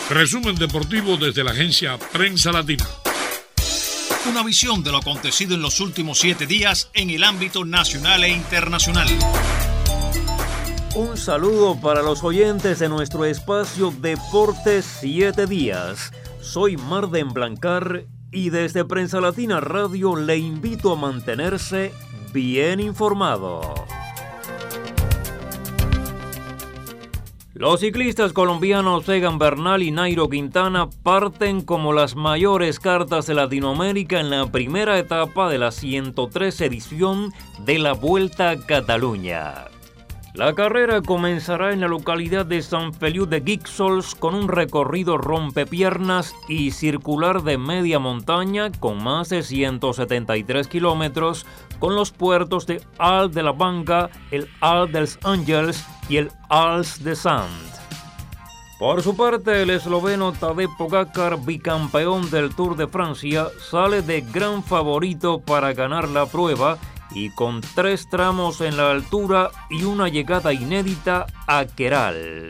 Resumen deportivo desde la agencia Prensa Latina. Una visión de lo acontecido en los últimos 7 días en el ámbito nacional e internacional. Un saludo para los oyentes de nuestro espacio Deportes 7 días. Soy Marden Blancar y desde Prensa Latina Radio le invito a mantenerse bien informado. Los ciclistas colombianos Egan Bernal y Nairo Quintana parten como las mayores cartas de Latinoamérica en la primera etapa de la 103 edición de la Vuelta a Cataluña. La carrera comenzará en la localidad de Sant Feliu de Guíxols con un recorrido rompepiernas y circular de media montaña con más de 173 kilómetros con los puertos de Alt de la Banga, el Alt dels Àngels y el Alt de Sant. Por su parte, el esloveno Tadej Pogačar, bicampeón del Tour de Francia, sale de gran favorito para ganar la prueba y con 3 tramos en la altura y una llegada inédita a Queralt.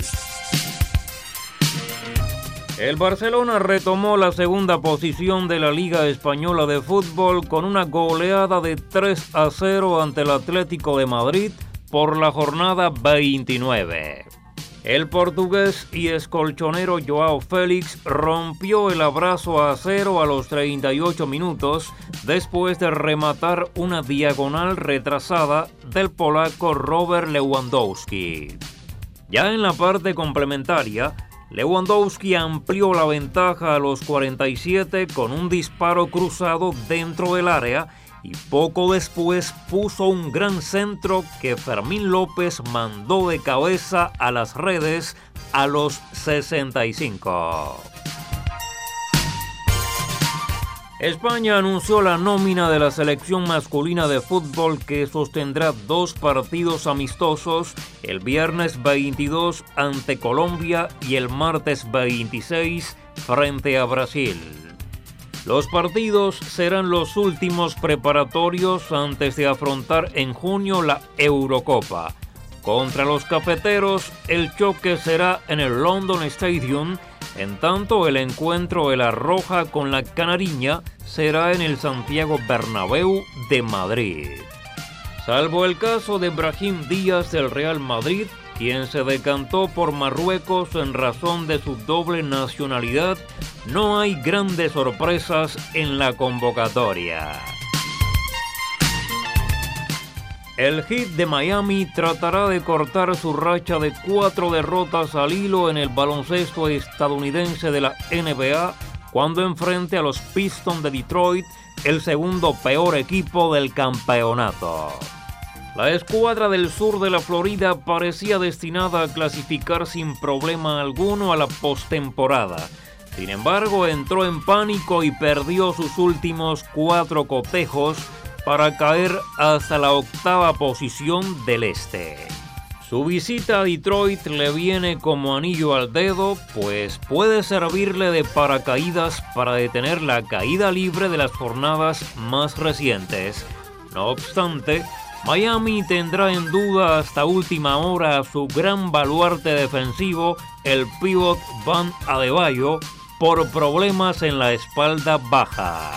El Barcelona retomó la segunda posición de la Liga Española de Fútbol con una goleada de 3-0 ante el Atlético de Madrid por la jornada 29. El portugués y excolchonero Joao Félix rompió el abrazo a 0 a los 38 minutos después de rematar una diagonal retrasada del polaco Robert Lewandowski. Ya en la parte complementaria, Lewandowski amplió la ventaja a los 47 con un disparo cruzado dentro del área y poco después puso un gran centro que Fermín López mandó de cabeza a las redes a los 65. España anunció la nómina de la selección masculina de fútbol que sostendrá 2 partidos amistosos el viernes 22 ante Colombia y el martes 26 frente a Brasil. Los partidos serán los últimos preparatorios antes de afrontar en junio la Eurocopa. Contra los cafeteros, el choque será en el London Stadium, en tanto el encuentro de la Roja con la Canariña será en el Santiago Bernabéu de Madrid. Salvo el caso de Brahim Díaz del Real Madrid, quien se decantó por Marruecos en razón de su doble nacionalidad, no hay grandes sorpresas en la convocatoria. El Heat de Miami tratará de cortar su racha de 4 derrotas al hilo en el baloncesto estadounidense de la NBA cuando enfrente a los Pistons de Detroit, el segundo peor equipo del campeonato. La escuadra del sur de la Florida parecía destinada a clasificar sin problema alguno a la postemporada. Sin embargo, entró en pánico y perdió sus últimos 4 cotejos para caer hasta la 8ª posición del este. Su visita a Detroit le viene como anillo al dedo, pues puede servirle de paracaídas para detener la caída libre de las jornadas más recientes. No obstante, Miami tendrá en duda hasta última hora a su gran baluarte defensivo, el pívot Bam Adebayo, por problemas en la espalda baja.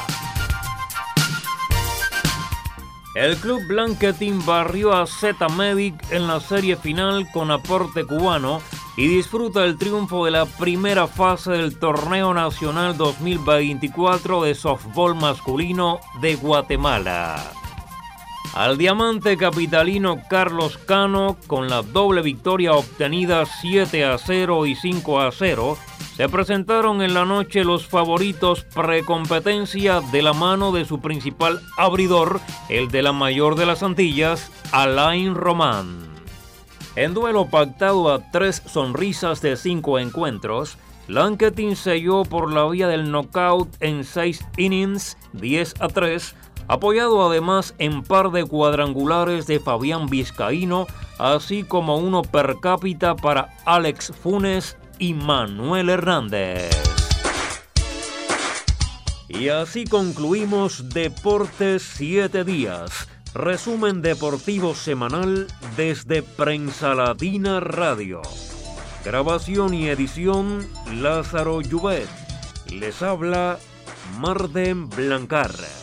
El club Blanquetín barrió a Z-Medic en la serie final con aporte cubano y disfruta el triunfo de la primera fase del Torneo Nacional 2024 de softball masculino de Guatemala. Al diamante capitalino Carlos Cano, con la doble victoria obtenida 7-0 y 5-0, se presentaron en la noche los favoritos precompetencia de la mano de su principal abridor, el de la mayor de las Antillas, Alain Román. En duelo pactado a 3 sonrisas de 5 encuentros, Blanquetín selló por la vía del knockout en 6 innings, 10-3, apoyado además en par de cuadrangulares de Fabián Vizcaíno, así como uno per cápita para Alex Funes y Manuel Hernández. Y así concluimos Deportes 7 días, resumen deportivo semanal desde Prensa Latina Radio. Grabación y edición Lázaro Llubet. Les habla Marden Blancar.